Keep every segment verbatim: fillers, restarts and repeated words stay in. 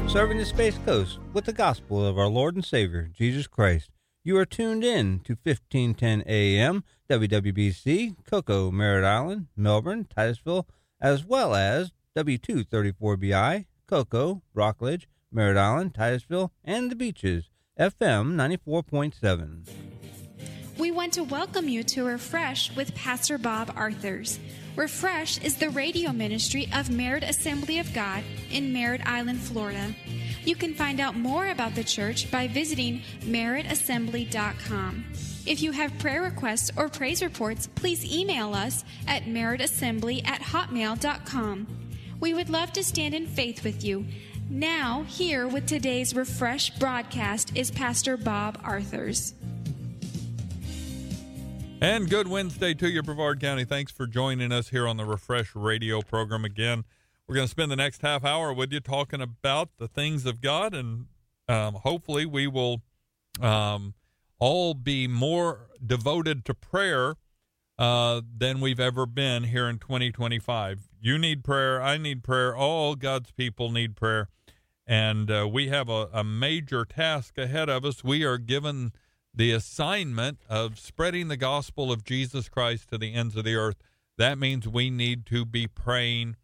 serving the Space Coast with the gospel of our Lord and Savior, Jesus Christ. You are tuned in to fifteen ten A M, W W B C, Cocoa, Merritt Island, Melbourne, Titusville, as well as W two thirty-four B I, Cocoa, Rockledge, Merritt Island, Titusville, and the Beaches, F M ninety-four point seven. We want to welcome you to Refresh with Pastor Bob Arthurs. Refresh is the radio ministry of Merritt Assembly of God in Merritt Island, Florida. You can find out more about the church by visiting merritt assembly dot com. If you have prayer requests or praise reports, please email us at merrittassembly at hotmail dot com. We would love to stand in faith with you. Now, here with today's Refresh broadcast is Pastor Bob Arthurs. And good Wednesday to you, Brevard County. Thanks for joining us here on the Refresh radio program again. We're going to spend the next half hour with you talking about the things of God, and um, hopefully we will um, all be more devoted to prayer uh, than we've ever been here in twenty twenty-five. You need prayer. I need prayer. All God's people need prayer. And uh, we have a, a major task ahead of us. We are given the assignment of spreading the gospel of Jesus Christ to the ends of the earth. That means we need to be praying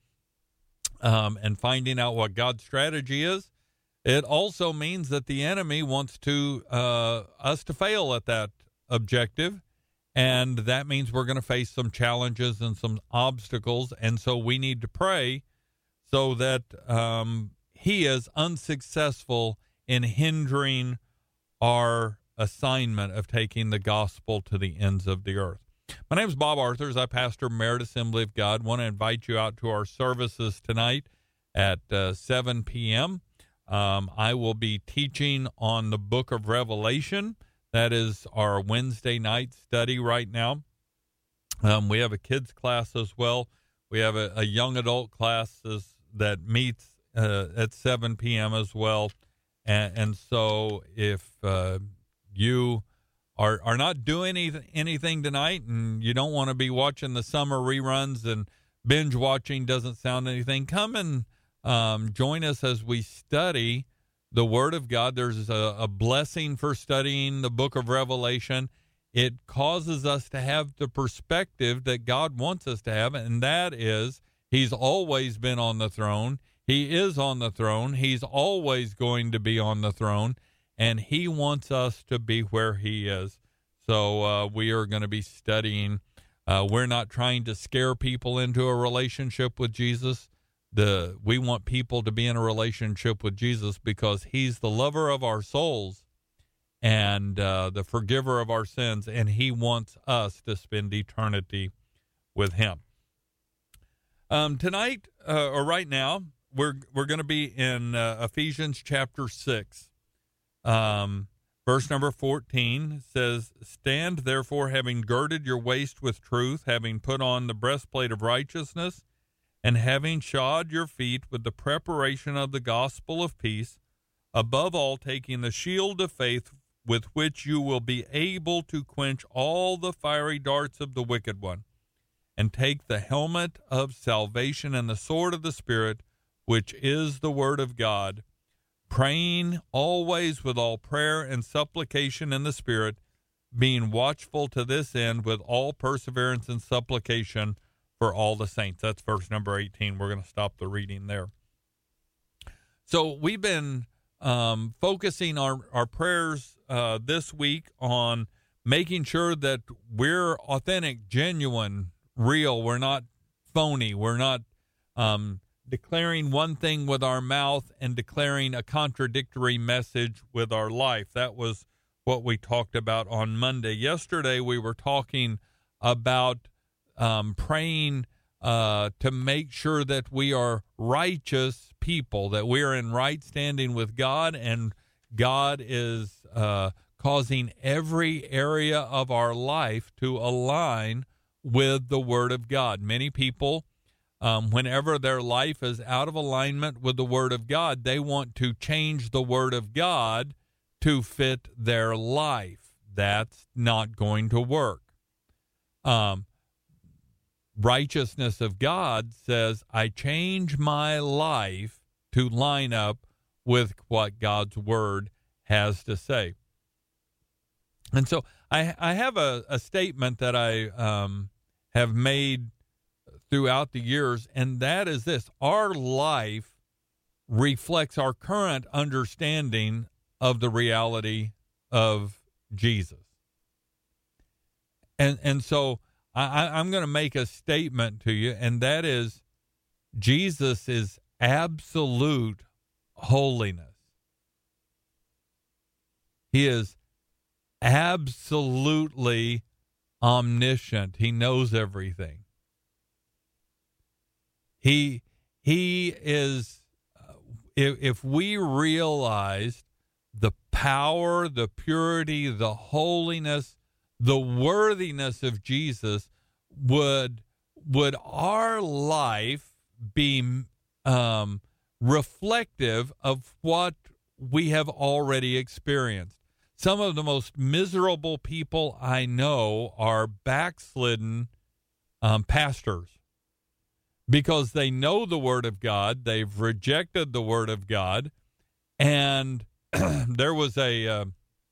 um, and finding out what God's strategy is. It also means that the enemy wants to uh, us to fail at that objective, and that means we're going to face some challenges and some obstacles, and so we need to pray so that um, he is unsuccessful in hindering our assignment of taking the gospel to the ends of the earth. My name is Bob Arthurs. I pastor Merritt Assembly of God. I want to invite you out to our services tonight at uh, seven p.m. Um, I will be teaching on the book of Revelation. That is our Wednesday night study right now. Um, we have a kids class as well. We have a, a young adult class as, that meets uh, at seven p.m. as well. And, and so if uh, you are are not doing any, anything tonight and you don't want to be watching the summer reruns and binge watching doesn't sound anything, come and um, join us as we study the Word of God. There's a, a blessing for studying the book of Revelation. It causes us to have the perspective that God wants us to have, and that is he's always been on the throne. He is on the throne. He's always going to be on the throne, and he wants us to be where he is. So uh, we are going to be studying. Uh, we're not trying to scare people into a relationship with Jesus. The we want people to be in a relationship with Jesus because he's the lover of our souls and uh, the forgiver of our sins, and he wants us to spend eternity with him. Um, tonight, uh, or right now, we're we're going to be in uh, Ephesians chapter six. Um, verse number fourteen says, "Stand therefore, having girded your waist with truth, having put on the breastplate of righteousness, and having shod your feet with the preparation of the gospel of peace, above all taking the shield of faith, with which you will be able to quench all the fiery darts of the wicked one, and take the helmet of salvation and the sword of the Spirit, which is the word of God, praying always with all prayer and supplication in the Spirit, being watchful to this end with all perseverance and supplication for all the saints." That's verse number eighteen. We're going to stop the reading there. So we've been um, focusing our, our prayers uh, this week on making sure that we're authentic, genuine, real. We're not phony. We're not um, declaring one thing with our mouth and declaring a contradictory message with our life. That was what we talked about on Monday. Yesterday, we were talking about um, praying uh, to make sure that we are righteous people, that we are in right standing with God, and God is uh, causing every area of our life to align with the Word of God. Many people, um, whenever their life is out of alignment with the Word of God, they want to change the Word of God to fit their life. That's not going to work. Um, righteousness of God says, I change my life to line up with what God's Word has to say. And so I, I have a, a statement that I um, have made throughout the years, and that is this: our life reflects our current understanding of the reality of Jesus. And and so I, I'm going to make a statement to you, and that is Jesus is absolute holiness. He is absolutely omniscient. He knows everything. He he is, uh, if, if we realized the power, the purity, the holiness, the worthiness of Jesus, would would our life be um, reflective of what we have already experienced? Some of the most miserable people I know are backslidden um, pastors, because they know the Word of God, they've rejected the Word of God. And there was a uh,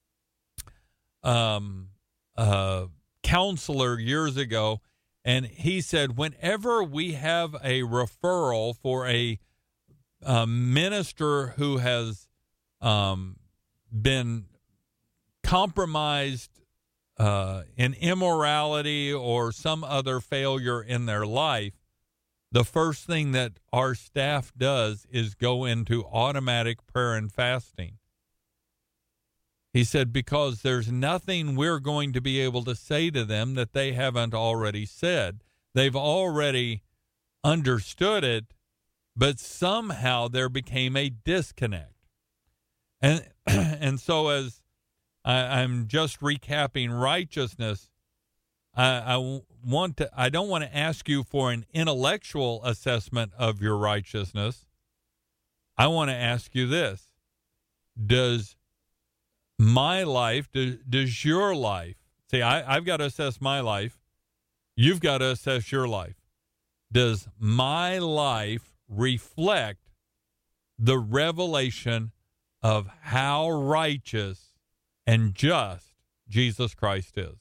um, uh, counselor years ago, and he said, whenever we have a referral for a, a minister who has um, been compromised uh, in immorality or some other failure in their life, the first thing that our staff does is go into automatic prayer and fasting. He said, because there's nothing we're going to be able to say to them that they haven't already said. They've already understood it, but somehow there became a disconnect. And and so as I, I'm just recapping righteousness, I, I want to. I don't want to ask you for an intellectual assessment of your righteousness. I want to ask you this: Does my life, do, does your life? See, I, I've got to assess my life. You've got to assess your life. Does my life reflect the revelation of how righteous and just Jesus Christ is?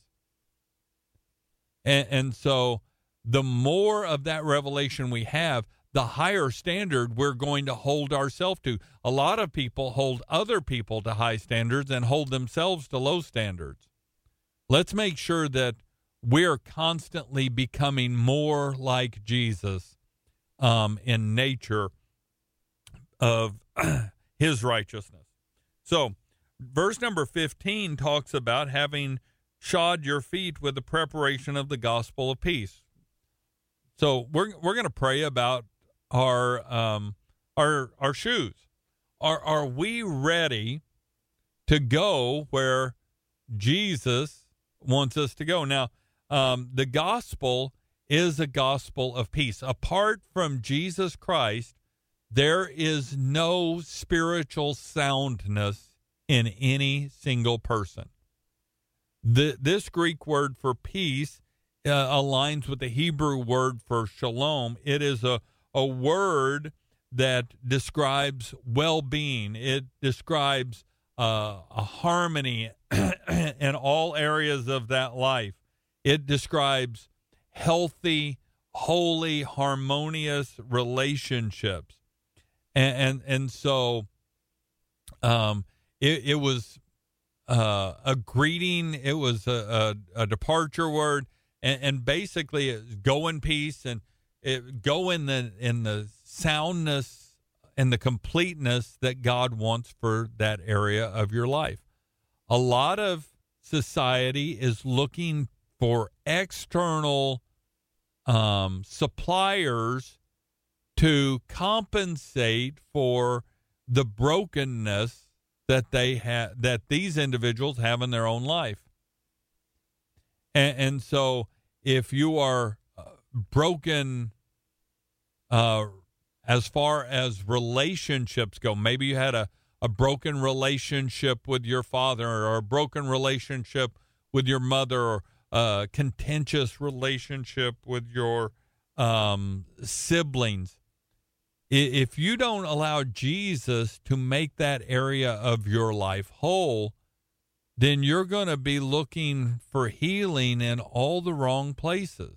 And, and so the more of that revelation we have, the higher standard we're going to hold ourselves to. A lot of people hold other people to high standards and hold themselves to low standards. Let's make sure that we're constantly becoming more like Jesus um, in nature of his righteousness. So verse number fifteen talks about having shod your feet with the preparation of the gospel of peace. So we're we're going to pray about our um our our shoes. Are are we ready to go where Jesus wants us to go? Now, um, the gospel is a gospel of peace. Apart from Jesus Christ, there is no spiritual soundness in any single person. The, this Greek word for peace uh, aligns with the Hebrew word for shalom. It is a, a word that describes well-being. It describes uh, a harmony in all areas of that life. It describes healthy, holy, harmonious relationships. And and, and so um, it, it was uh, a greeting. It was a, a, a departure word. And, and basically it's go in peace and it, go in the in the soundness and the completeness that God wants for that area of your life. A lot of society is looking for external um, suppliers to compensate for the brokenness that they have, that these individuals have in their own life. And, and so if you are uh, broken uh, as far as relationships go, maybe you had a, a broken relationship with your father or a broken relationship with your mother or a contentious relationship with your um, siblings. If you don't allow Jesus to make that area of your life whole, then you're going to be looking for healing in all the wrong places.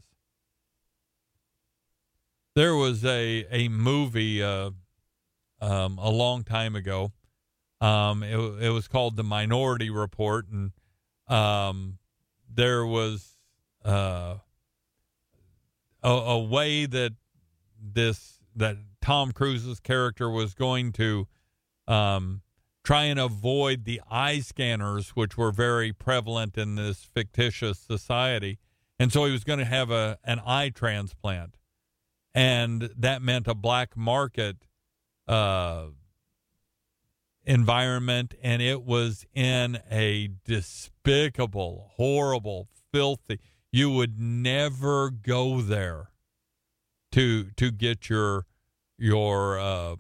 There was a, a movie uh, um, a long time ago. Um, it, it was called The Minority Report, and um, there was uh, a, a way that this that Tom Cruise's character was going to um, try and avoid the eye scanners, which were very prevalent in this fictitious society. And so he was going to have a an eye transplant. And that meant a black market uh, environment, and it was in a despicable, horrible, filthy. You would never go there to to get your your uh,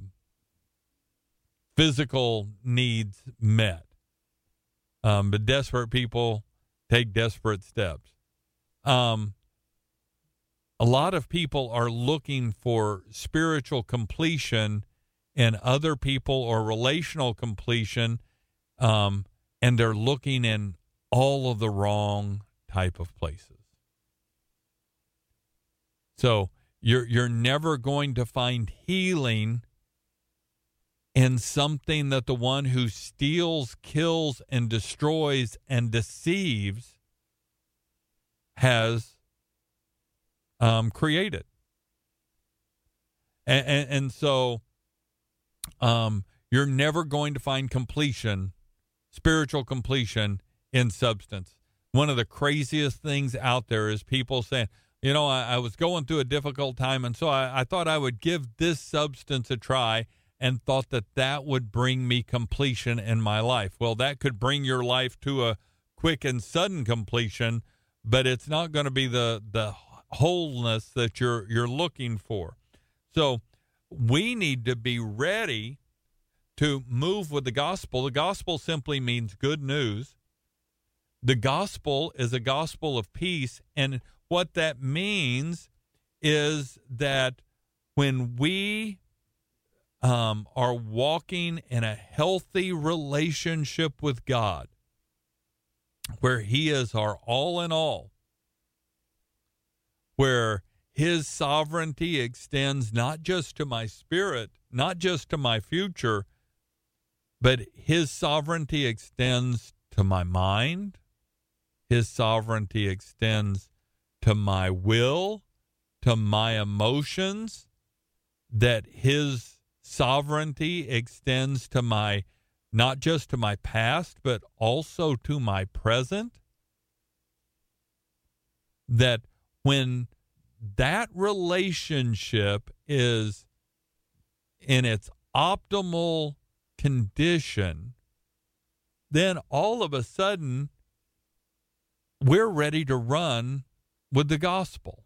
physical needs met. Um, but desperate people take desperate steps. Um, a lot of people are looking for spiritual completion in other people or relational completion, um, and they're looking in all of the wrong type of places. So you're you're never going to find healing in something that the one who steals, kills, and destroys and deceives has um, created. And, and, and so um, you're never going to find completion, spiritual completion, in substance. One of the craziest things out there is people saying, you know, I, I was going through a difficult time, and so I, I thought I would give this substance a try and thought that that would bring me completion in my life. Well, that could bring your life to a quick and sudden completion, but it's not going to be the the wholeness that you're you're looking for. So we need to be ready to move with the gospel. The gospel simply means good news. The gospel is a gospel of peace, and what that means is that when we um, are walking in a healthy relationship with God, where He is our all in all, where His sovereignty extends not just to my spirit, not just to my future, but His sovereignty extends to my mind. His sovereignty extends to my will, to my emotions, that His sovereignty extends to my, not just to my past, but also to my present. That when that relationship is in its optimal condition, then all of a sudden we're ready to run with the gospel.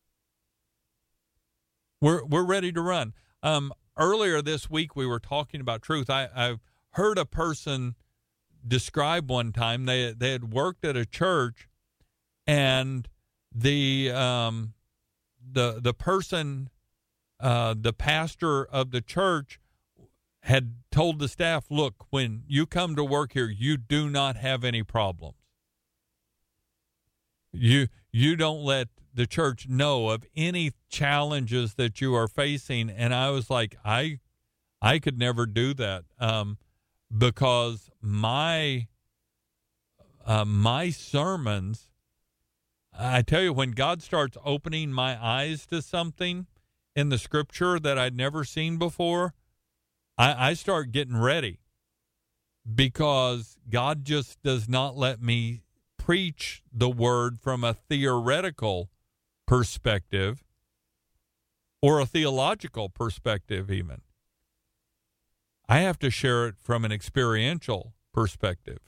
We're we're ready to run. Um, earlier this week we were talking about truth. I, I've heard a person describe one time they they had worked at a church, and the um the the person uh, the pastor of the church had told the staff, "Look, when you come to work here, you do not have any problems. You you don't let the church know of any challenges that you are facing." And I was like, I I could never do that, um, because my uh, my sermons, I tell you, when God starts opening my eyes to something in the Scripture that I'd never seen before, I, I start getting ready, because God just does not let me preach the word from a theoretical perspective or a theological perspective even. I have to share it from an experiential perspective.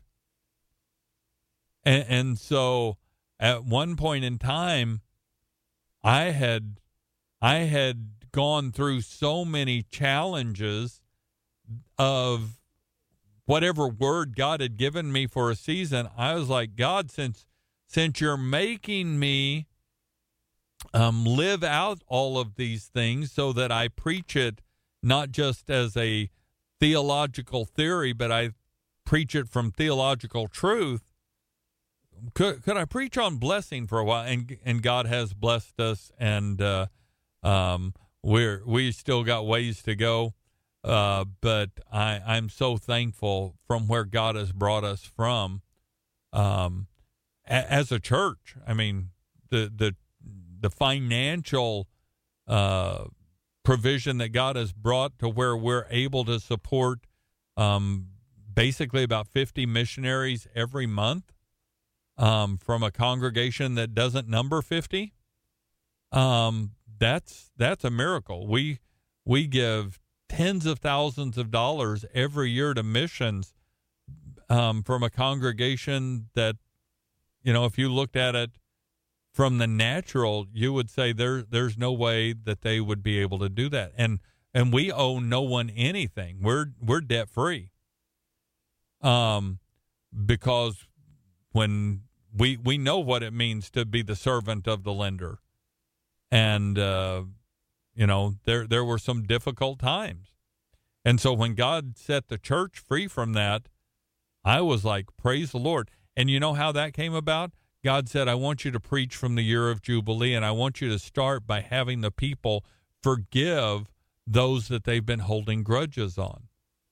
And, and so at one point in time, I had I had gone through so many challenges of whatever word God had given me for a season. I was like, God, since since you're making me um, live out all of these things so that I preach it not just as a theological theory, but I preach it from theological truth. Could could I preach on blessing for a while? And and God has blessed us, and uh, um, we're we still got ways to go. Uh, but I I'm so thankful from where God has brought us from, um, a, as a church. I mean, the the the financial uh, provision that God has brought to where we're able to support um, basically about fifty missionaries every month. Um, from a congregation that doesn't number fifty, um, that's that's a miracle. We we give tens of thousands of dollars every year to missions um, from a congregation that, you know, if you looked at it from the natural, you would say there there's no way that they would be able to do that. And and we owe no one anything. We're we're debt free. Um, because when We we know what it means to be the servant of the lender, and uh, you know there there were some difficult times, and so when God set the church free from that, I was like, praise the Lord. And you know how that came about? God said, I want you to preach from the year of Jubilee, and I want you to start by having the people forgive those that they've been holding grudges on.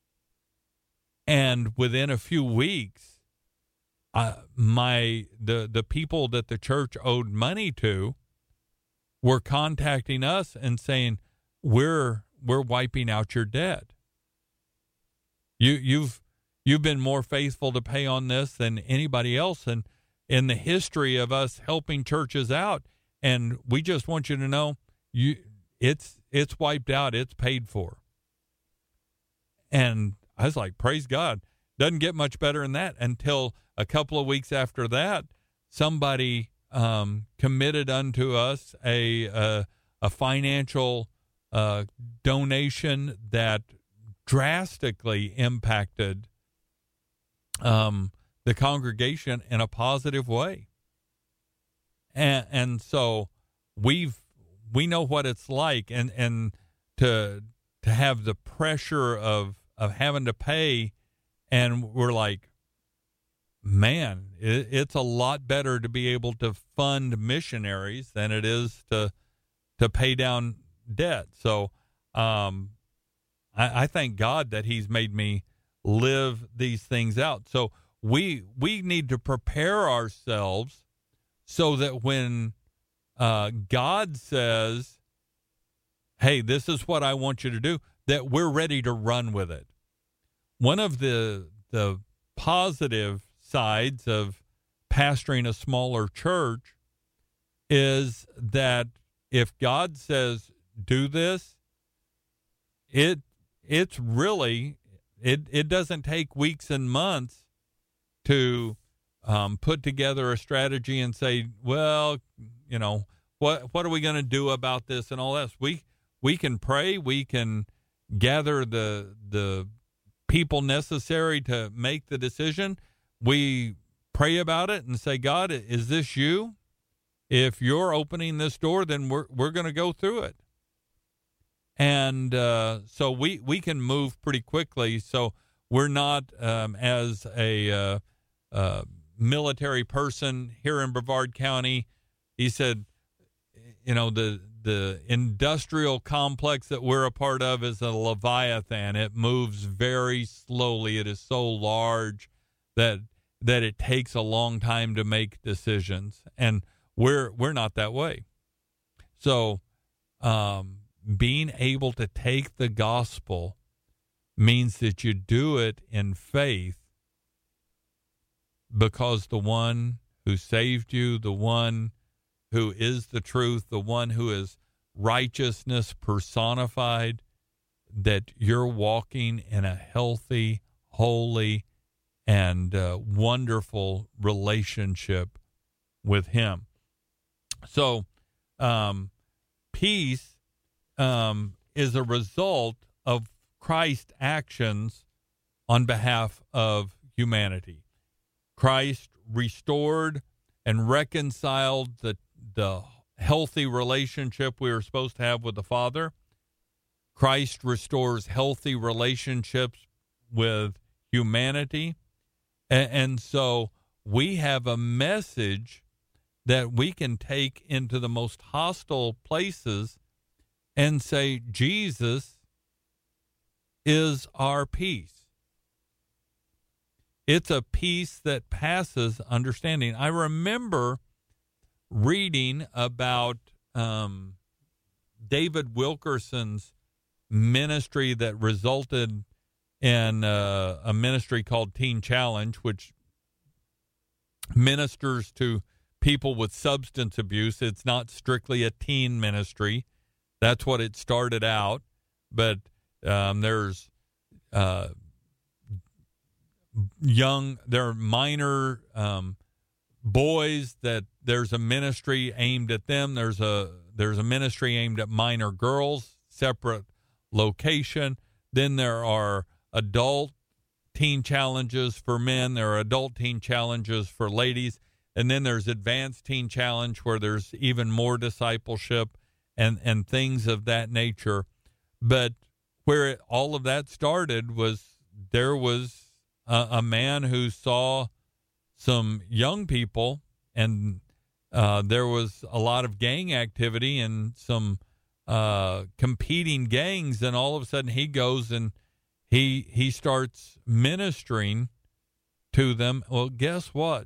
And within a few weeks, Uh, my the the people that the church owed money to were contacting us and saying, we're we're wiping out your debt. You you've you've been more faithful to pay on this than anybody else in in the history of us helping churches out, and we just want you to know you it's it's wiped out, it's paid for. And I was like, praise God. Doesn't get much better than that until a couple of weeks after that, somebody um, committed unto us a a, a financial uh, donation that drastically impacted um, the congregation in a positive way, and and so we've we know what it's like, and and to to have the pressure of of having to pay, and we're like, man, it, it's a lot better to be able to fund missionaries than it is to to pay down debt. So um, I, I thank God that He's made me live these things out. So we we need to prepare ourselves so that when uh, God says, hey, this is what I want you to do, that we're ready to run with it. One of the the positive sides of pastoring a smaller church is that if God says do this, it it's really it it doesn't take weeks and months to um, put together a strategy and say, well, you know, what what are we going to do about this and all this? We we can pray, we can gather the the people necessary to make the decision. We pray about it and say, God, is this you? If you're opening this door, then we're we're going to go through it. And uh, so we, we can move pretty quickly. So we're not, um, as a uh, uh, military person here in Brevard County, he said, you know, the the industrial complex that we're a part of is a Leviathan. It moves very slowly. It is so large that that it takes a long time to make decisions, and we're we're not that way. So um, being able to take the gospel means that you do it in faith, because the one who saved you, the one who is the truth, the one who is righteousness personified, that you're walking in a healthy, holy, and uh, wonderful relationship with Him. So um, peace um, is a result of Christ's actions on behalf of humanity. Christ restored and reconciled the the healthy relationship we were supposed to have with the Father. Christ restores healthy relationships with humanity. And, and so we have a message that we can take into the most hostile places and say, Jesus is our peace. It's a peace that passes understanding. I remember reading about um, David Wilkerson's ministry that resulted in uh, a ministry called Teen Challenge, which ministers to people with substance abuse. It's not strictly a teen ministry. That's what it started out. But um, there's uh, young, there are minor um, boys that there's a ministry aimed at them. There's a there's a ministry aimed at minor girls, separate location. Then there are adult teen challenges for men. There are adult teen challenges for ladies. And then there's advanced teen challenge where there's even more discipleship and, and things of that nature. But where it, all of that started was there was a, a man who saw some young people, and uh, there was a lot of gang activity and some uh, competing gangs, and all of a sudden he goes and he he starts ministering to them. Well, guess what?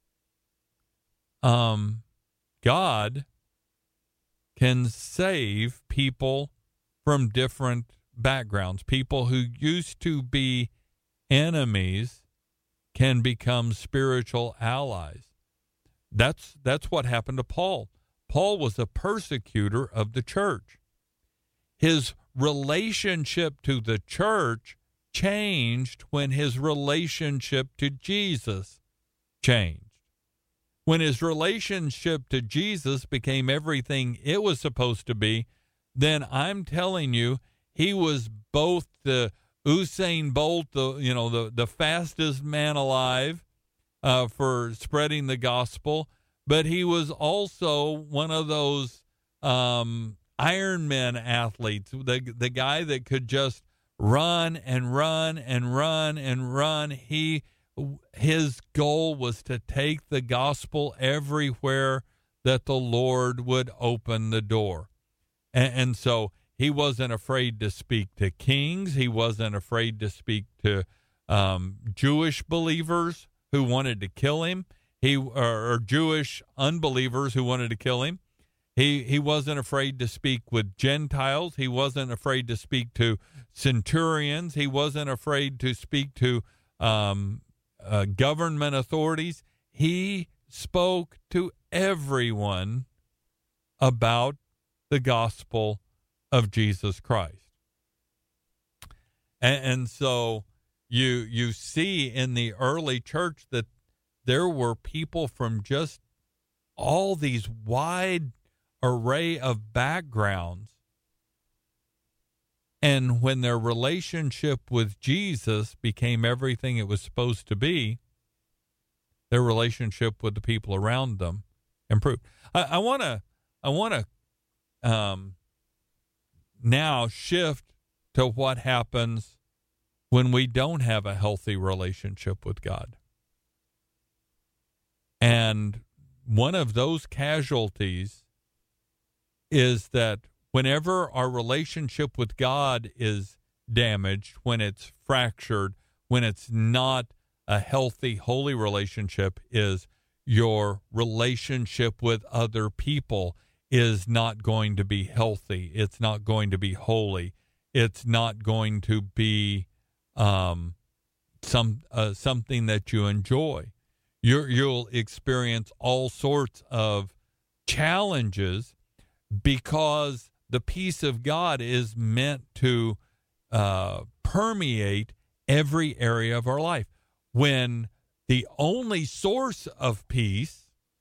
Um, God can save people from different backgrounds. People who used to be enemies can become spiritual allies. That's that's what happened to Paul. Paul was a persecutor of the church. His relationship to the church changed when his relationship to Jesus changed. When his relationship to Jesus became everything it was supposed to be, then I'm telling you, he was both the Usain Bolt, the you know the, the fastest man alive uh, for spreading the gospel, but he was also one of those um, Ironman athletes, the the guy that could just run and run and run and run. He his goal was to take the gospel everywhere that the Lord would open the door, and, and so. He wasn't afraid to speak to kings. He wasn't afraid to speak to um, Jewish believers who wanted to kill him. He or, or Jewish unbelievers who wanted to kill him. He he wasn't afraid to speak with Gentiles. He wasn't afraid to speak to centurions. He wasn't afraid to speak to um, uh, government authorities. He spoke to everyone about the gospel of Jesus Christ. And, and so you you see in the early church that there were people from just all these wide array of backgrounds. And when their relationship with Jesus became everything it was supposed to be, their relationship with the people around them improved. I want to I want to um now shift to what happens when we don't have a healthy relationship with God. And one of those casualties is that whenever our relationship with God is damaged, when it's fractured, when it's not a healthy, holy relationship, is your relationship with other people is not going to be healthy. It's not going to be holy. It's not going to be um, some uh, something that you enjoy. You're, you'll experience all sorts of challenges because the peace of God is meant to uh, permeate every area of our life. When the only source of peace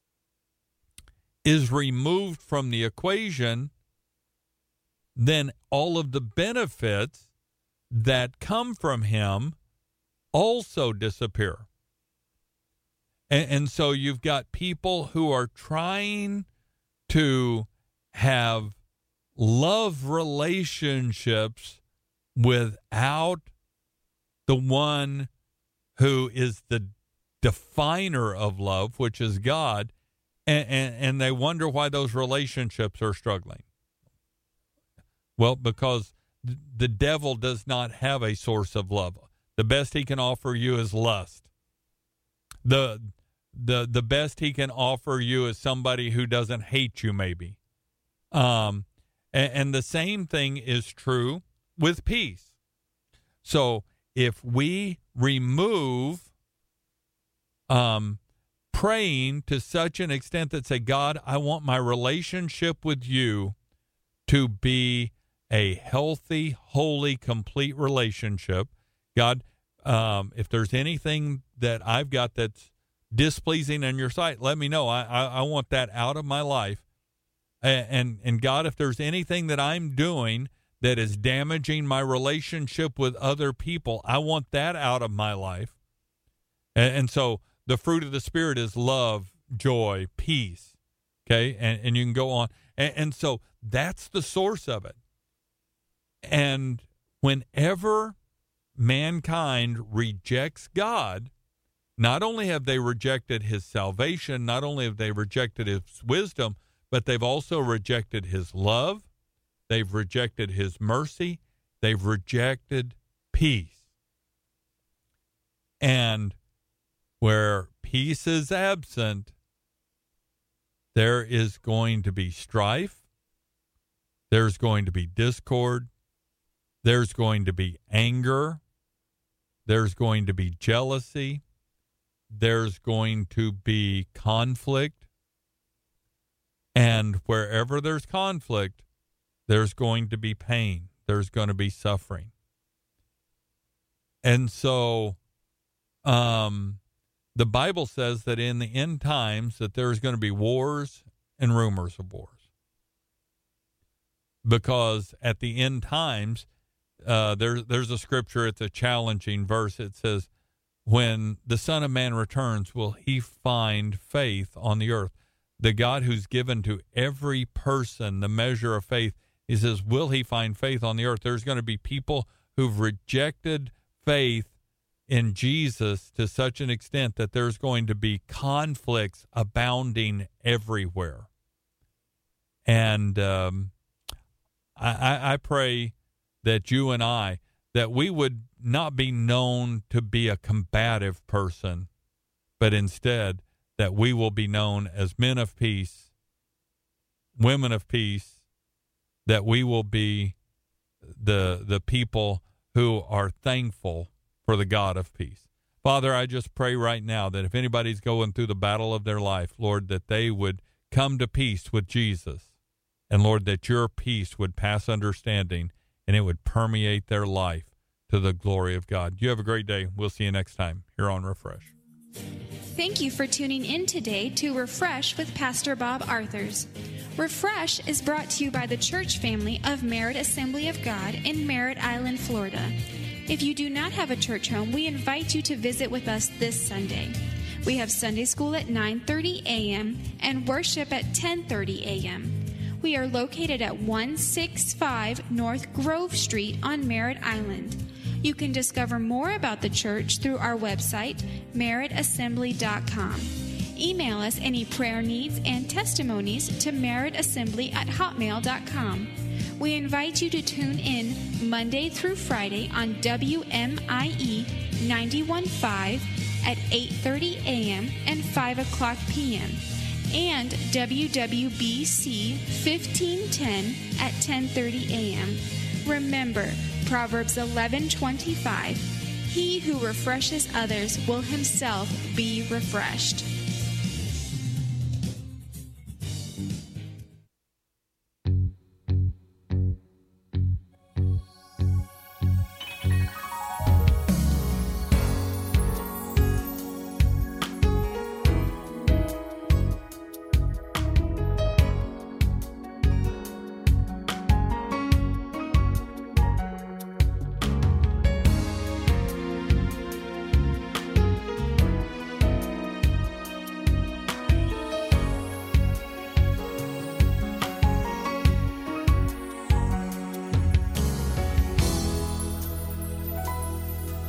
is removed from the equation, then all of the benefits that come from him also disappear. And, and so you've got people who are trying to have love relationships without the one who is the definer of love, which is God, and, and, and they wonder why those relationships are struggling. Well, because the devil does not have a source of love. The best he can offer you is lust. The the the best he can offer you is somebody who doesn't hate you, maybe. Um, and, and the same thing is true with peace. So if we remove um, praying to such an extent that say, God, I want my relationship with you to be a healthy, holy, complete relationship. God, um, if there's anything that I've got that's displeasing in your sight, let me know. I, I, I want that out of my life. And, and, and God, if there's anything that I'm doing that is damaging my relationship with other people, I want that out of my life. And, and so the fruit of the Spirit is love, joy, peace. Okay? And, and you can go on. And, and so that's the source of it. And whenever mankind rejects God, not only have they rejected his salvation, not only have they rejected his wisdom, but they've also rejected his love, they've rejected his mercy, they've rejected peace. And where peace is absent, there is going to be strife, there's going to be discord, there's going to be anger, there's going to be jealousy, there's going to be conflict, and wherever there's conflict, there's going to be pain, there's going to be suffering. And so um, the Bible says that in the end times that there's going to be wars and rumors of wars. Because at the end times, Uh, there, there's a scripture, it's a challenging verse. It says, when the Son of Man returns, will he find faith on the earth? The God who's given to every person the measure of faith, he says, will he find faith on the earth? There's going to be people who've rejected faith in Jesus to such an extent that there's going to be conflicts abounding everywhere. And um, I, I, I pray that you and I, that we would not be known to be a combative person, but instead that we will be known as men of peace, women of peace, that we will be the the people who are thankful for the God of peace. Father, I just pray right now that if anybody's going through the battle of their life, Lord, that they would come to peace with Jesus. And Lord, that your peace would pass understanding and it would permeate their life to the glory of God. You have a great day. We'll see you next time here on Refresh. Thank you for tuning in today to Refresh with Pastor Bob Arthurs. Refresh is brought to you by the church family of Merritt Assembly of God in Merritt Island, Florida. If you do not have a church home, we invite you to visit with us this Sunday. We have Sunday school at nine thirty a.m. and worship at ten thirty a.m. We are located at one sixty-five North Grove Street on Merritt Island. You can discover more about the church through our website, merritt assembly dot com. Email us any prayer needs and testimonies to merrittassembly at hotmail dot com. We invite you to tune in Monday through Friday on W M I E ninety-one point five at eight thirty a.m. and five o'clock p.m. and W W B C fifteen ten at ten thirty a.m. Remember, Proverbs eleven twenty-five, he who refreshes others will himself be refreshed.